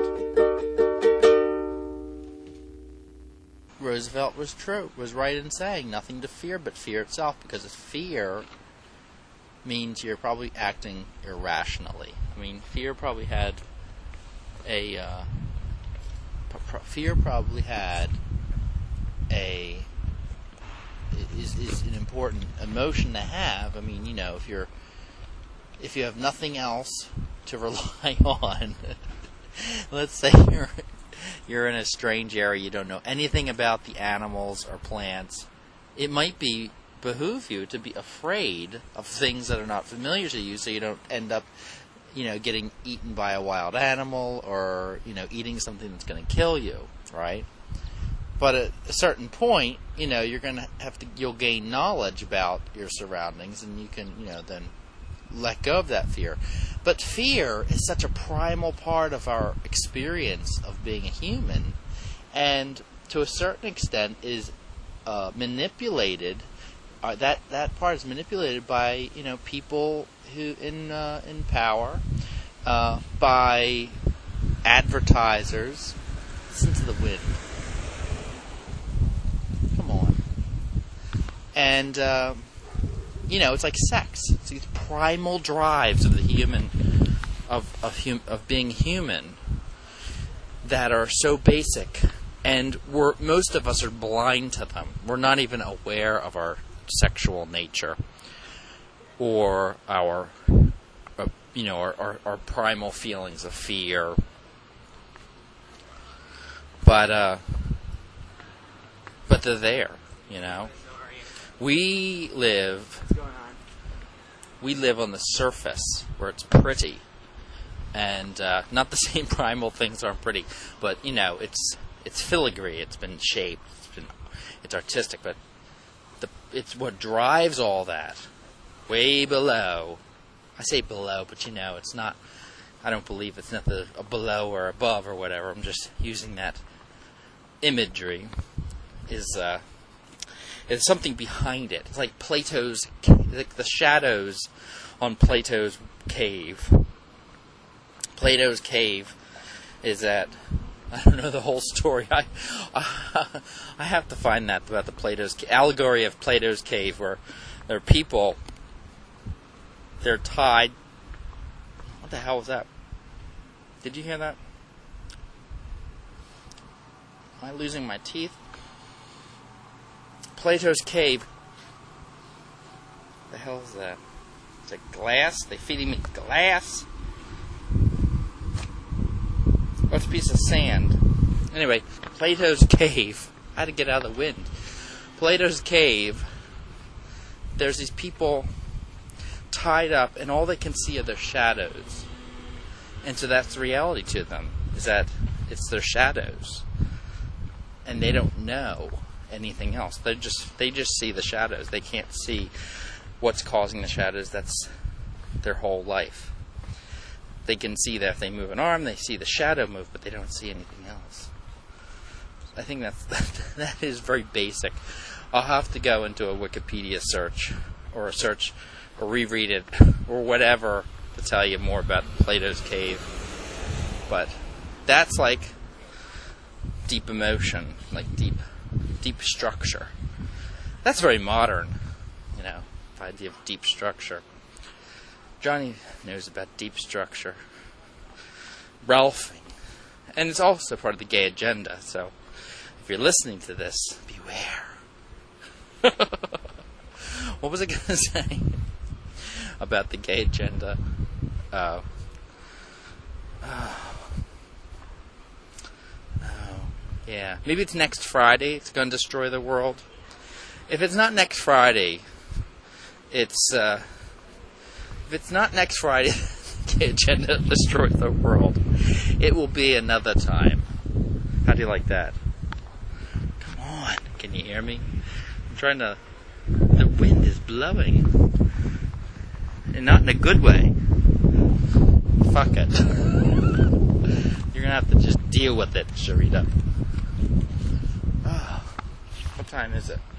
Roosevelt was true, was right in saying nothing to fear but fear itself, because fear means you're probably acting irrationally. I mean, fear probably had a uh, p- fear probably had a is is an important emotion to have. I mean, you know, if you're if you have nothing else to rely on, let's say you're you're in a strange area, you don't know anything about the animals or plants, it might be behoove you to be afraid of things that are not familiar to you, so you don't end up, you know, getting eaten by a wild animal, or, you know, eating something that's going to kill you, right? But at a certain point, you know, you're going to have to, you'll gain knowledge about your surroundings, and you can, you know, then let go of that fear. But fear is such a primal part of our experience of being a human, and to a certain extent is uh, manipulated. Uh, that that part is manipulated by, you know, people who in uh, in power, uh, by advertisers. Listen to the wind. Come on. And uh, you know, it's like sex. It's these primal drives of the human, of of hum, of being human, that are so basic, and we're most of us are blind to them. We're not even aware of our sexual nature, or our, uh, you know, our, our our primal feelings of fear. But uh, but they're there, you know. We live. What's going on? We live on the surface where it's pretty, and uh, not the same primal things aren't pretty, but you know, it's it's filigree. It's been shaped. It's been it's artistic, but the it's what drives all that way below. I say below, but you know, it's not. I don't believe it's not the a below or above or whatever. I'm just using that imagery. Is uh. There's something behind it. It's like Plato's, like the shadows on Plato's cave. Plato's cave is that, I don't know the whole story. I, I, I have to find that about the Plato's allegory of Plato's cave, where there are people. They're tied. What the hell was that? Did you hear that? Am I losing my teeth? Plato's cave. The hell is that? It's a glass. They feed him glass. Oh, it's a piece of sand. Anyway, Plato's cave. I had to get out of the wind. Plato's cave. There's these people. tied up, and all they can see are their shadows. And so that's the reality to them, is that it's their shadows. And they don't know anything else. They just they just see the shadows. They can't see what's causing the shadows. That's their whole life. They can see that if they move an arm, they see the shadow move, but they don't see anything else. I think that's that is very basic. I'll have to go into a Wikipedia search, or a search, or reread it, or whatever, to tell you more about Plato's Cave. But that's like deep emotion, like deep, deep structure. That's very modern, you know, the idea of deep structure. Johnny knows about deep structure, Ralphing, and it's also part of the gay agenda. So, if you're listening to this, beware. What was I going to say about the gay agenda? Uh, oh. oh, yeah. Maybe it's next Friday. It's going to destroy the world. If it's not next Friday, it's uh, if it's not next Friday, the gay agenda destroys the world. It will be another time. How do you like that? Come on, can you hear me? I'm trying to. The wind is blowing, and not in a good way. Fuck it. You're gonna have to just deal with it, Sharita. Oh, what time is it?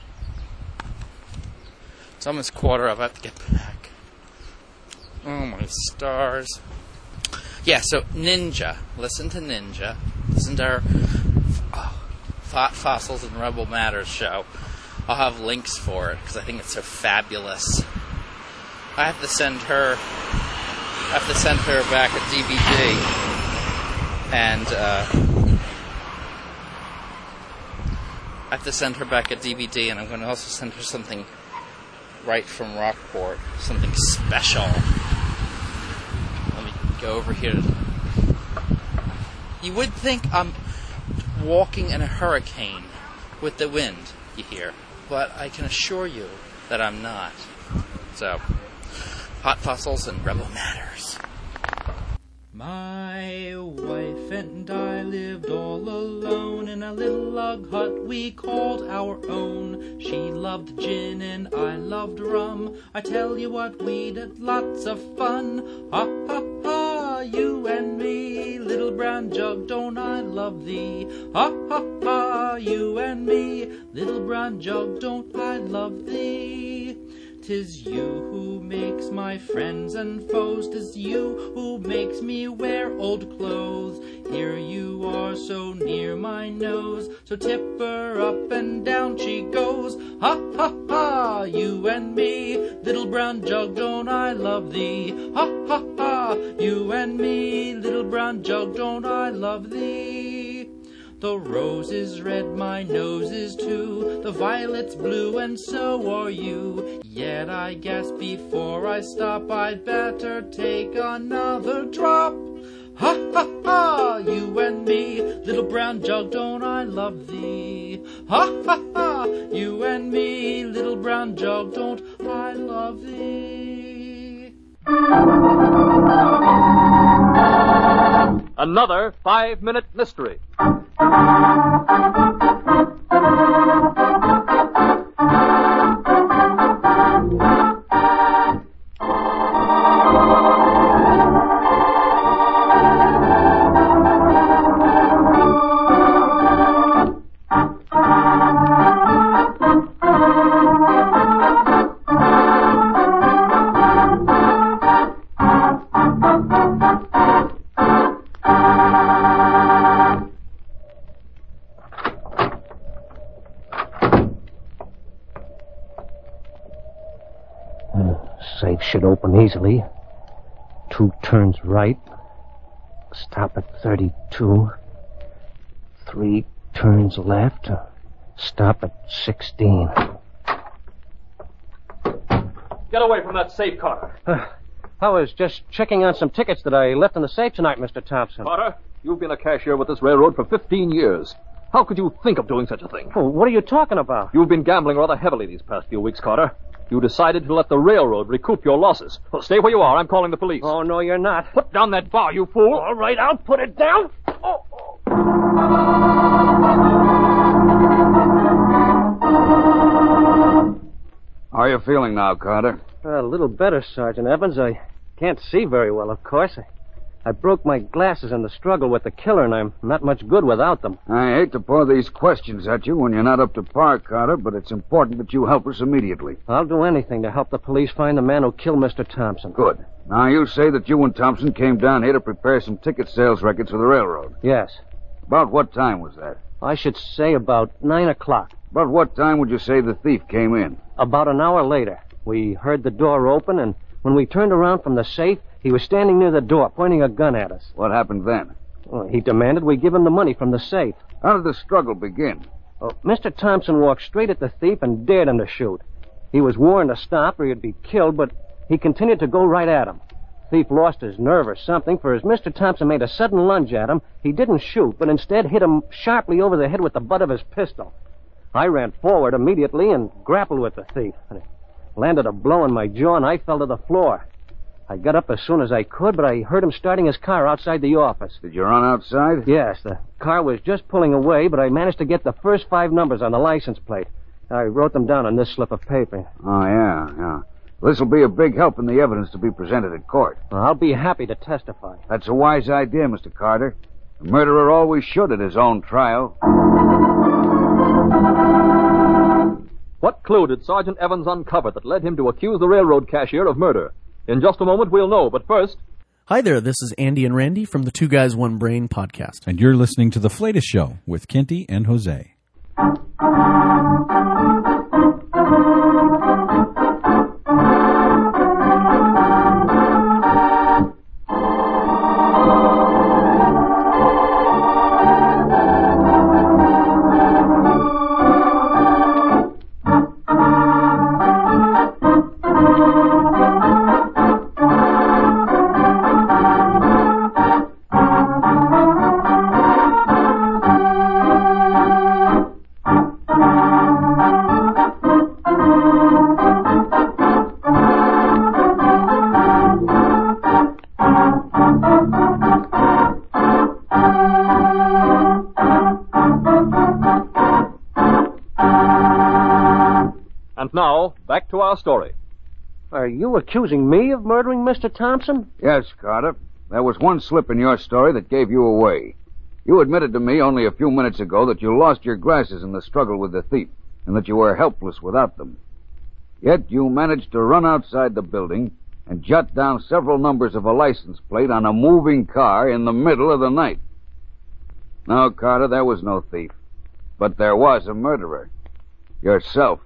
It's almost quarter of. I have to get back. Oh my stars. Yeah, so Ninja. Listen to Ninja. Listen to her oh, Thought Fossils and Rebel Matters show. I'll have links for it because I think it's so fabulous. I have to send her. I have to send her back a D V D, and uh, I have to send her back a D V D, and I'm going to also send her something right from Rockport, something special. Let me go over here. You would think I'm walking in a hurricane with the wind, you hear. But I can assure you that I'm not. So, Hot Fossils and Rebel Matters. My wife and I lived all alone in a little log hut we called our own. She loved gin and I loved rum. I tell you what, we did lots of fun. Ha ha ha, you and me, little brown jug, don't I love thee? Ha ha ha, you and me, little brown jug, don't I love thee? 'Tis you who makes my friends and foes, 'tis you who makes me wear old clothes. Here you are so near my nose, so tip her up and down she goes. Ha ha ha, you and me, little brown jug, don't I love thee? Ha ha ha, you and me, little brown jug, don't I love thee? The rose is red, my nose is too, the violet's blue, and so are you. Yet I guess before I stop I'd better take another drop. Ha ha ha, you and me, little brown jug, don't I love thee? Ha ha ha, you and me, little brown jug, don't I love thee? Another five-minute mystery. Safe should open easily. Two turns right. Stop at thirty-two. Three turns left. Stop at sixteen. Get away from that safe, Carter. Uh, I was just checking on some tickets that I left in the safe tonight, Mister Thompson. Carter, you've been a cashier with this railroad for fifteen years. How could you think of doing such a thing? Oh, what are you talking about? You've been gambling rather heavily these past few weeks, Carter. You decided to let the railroad recoup your losses. Well, stay where you are. I'm calling the police. Oh, no, you're not. Put down that bar, you fool. All right, I'll put it down. Oh, oh. How are you feeling now, Carter? A little better, Sergeant Evans. I can't see very well, of course. I, I broke my glasses in the struggle with the killer, and I'm not much good without them. I hate to pour these questions at you when you're not up to par, Carter, but it's important that you help us immediately. I'll do anything to help the police find the man who killed Mister Thompson. Good. Now, you say that you and Thompson came down here to prepare some ticket sales records for the railroad. Yes. About what time was that? I should say about nine o'clock. About what time would you say the thief came in? About an hour later. We heard the door open, and when we turned around from the safe, he was standing near the door, pointing a gun at us. What happened then? Well, he demanded we give him the money from the safe. How did the struggle begin? Oh, Mister Thompson walked straight at the thief and dared him to shoot. He was warned to stop or he'd be killed, but he continued to go right at him. The thief lost his nerve or something, for as Mister Thompson made a sudden lunge at him, he didn't shoot, but instead hit him sharply over the head with the butt of his pistol. I ran forward immediately and grappled with the thief. And he landed a blow in my jaw, and I fell to the floor. I got up as soon as I could, but I heard him starting his car outside the office. Did you run outside? Yes, the car was just pulling away, but I managed to get the first five numbers on the license plate. I wrote them down on this slip of paper. Oh, yeah, yeah. This will be a big help in the evidence to be presented at court. Well, I'll be happy to testify. That's a wise idea, Mister Carter. The murderer always should at his own trial. What clue did Sergeant Evans uncover that led him to accuse the railroad cashier of murder? In just a moment, we'll know, but first... Hi there, this is Andy and Randy from the Two Guys, One Brain podcast. And you're listening to The Flatus Show with Kenty and Jose. Now, back to our story. Are you accusing me of murdering Mister Thompson? Yes, Carter. There was one slip in your story that gave you away. You admitted to me only a few minutes ago that you lost your glasses in the struggle with the thief, and that you were helpless without them. Yet you managed to run outside the building and jot down several numbers of a license plate on a moving car in the middle of the night. No, Carter, there was no thief. But there was a murderer. Yourself.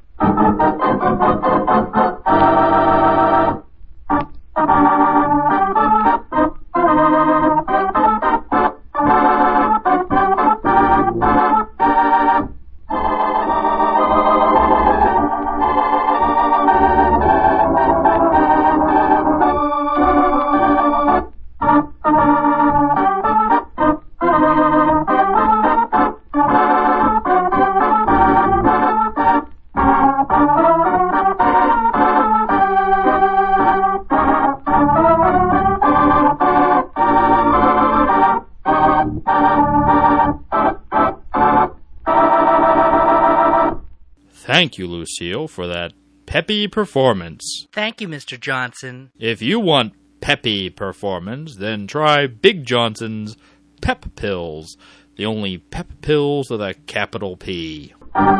Thank you, Lucille, for that peppy performance. Thank you, Mister Johnson. If you want peppy performance, then try Big Johnson's Pep Pills, the only pep pills with a capital P.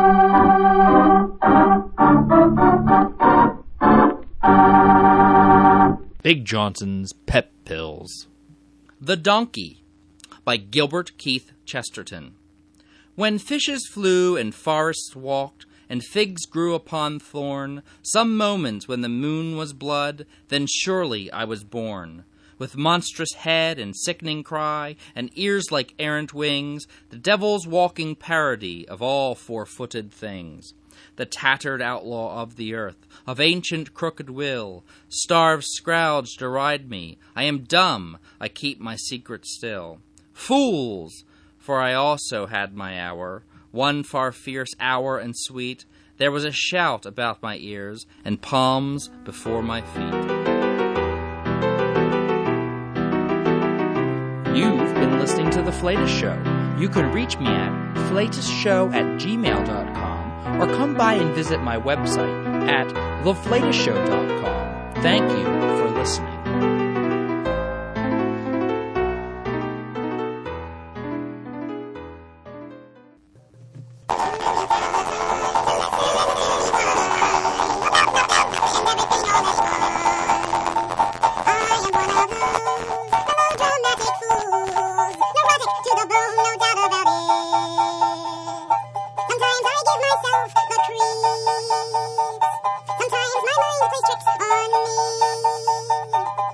Big Johnson's Pep Pills. The Donkey by Gilbert Keith Chesterton. When fishes flew and forests walked, and figs grew upon thorn, some moments when the moon was blood, then surely I was born. With monstrous head and sickening cry, and ears like errant wings, the devil's walking parody of all four-footed things. The tattered outlaw of the earth, of ancient crooked will, starved scrouge deride me, I am dumb, I keep my secret still. Fools! for I also had my hour, one far fierce hour and sweet. There was a shout about my ears, and palms before my feet. You've been listening to The Flatus Show. You can reach me at flatusshow at gmail dot com or come by and visit my website at the flatus show dot com. Thank you for listening.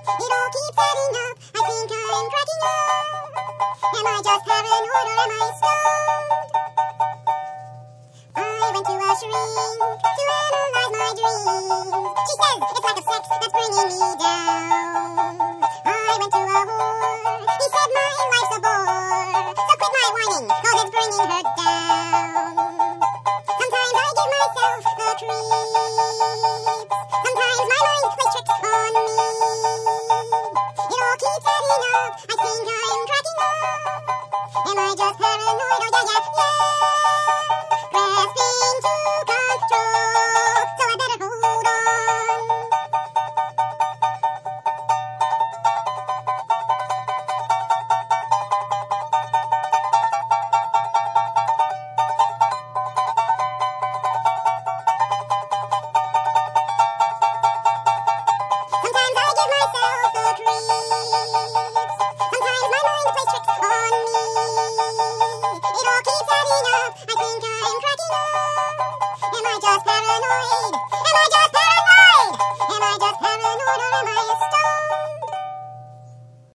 Am I just having order? Am I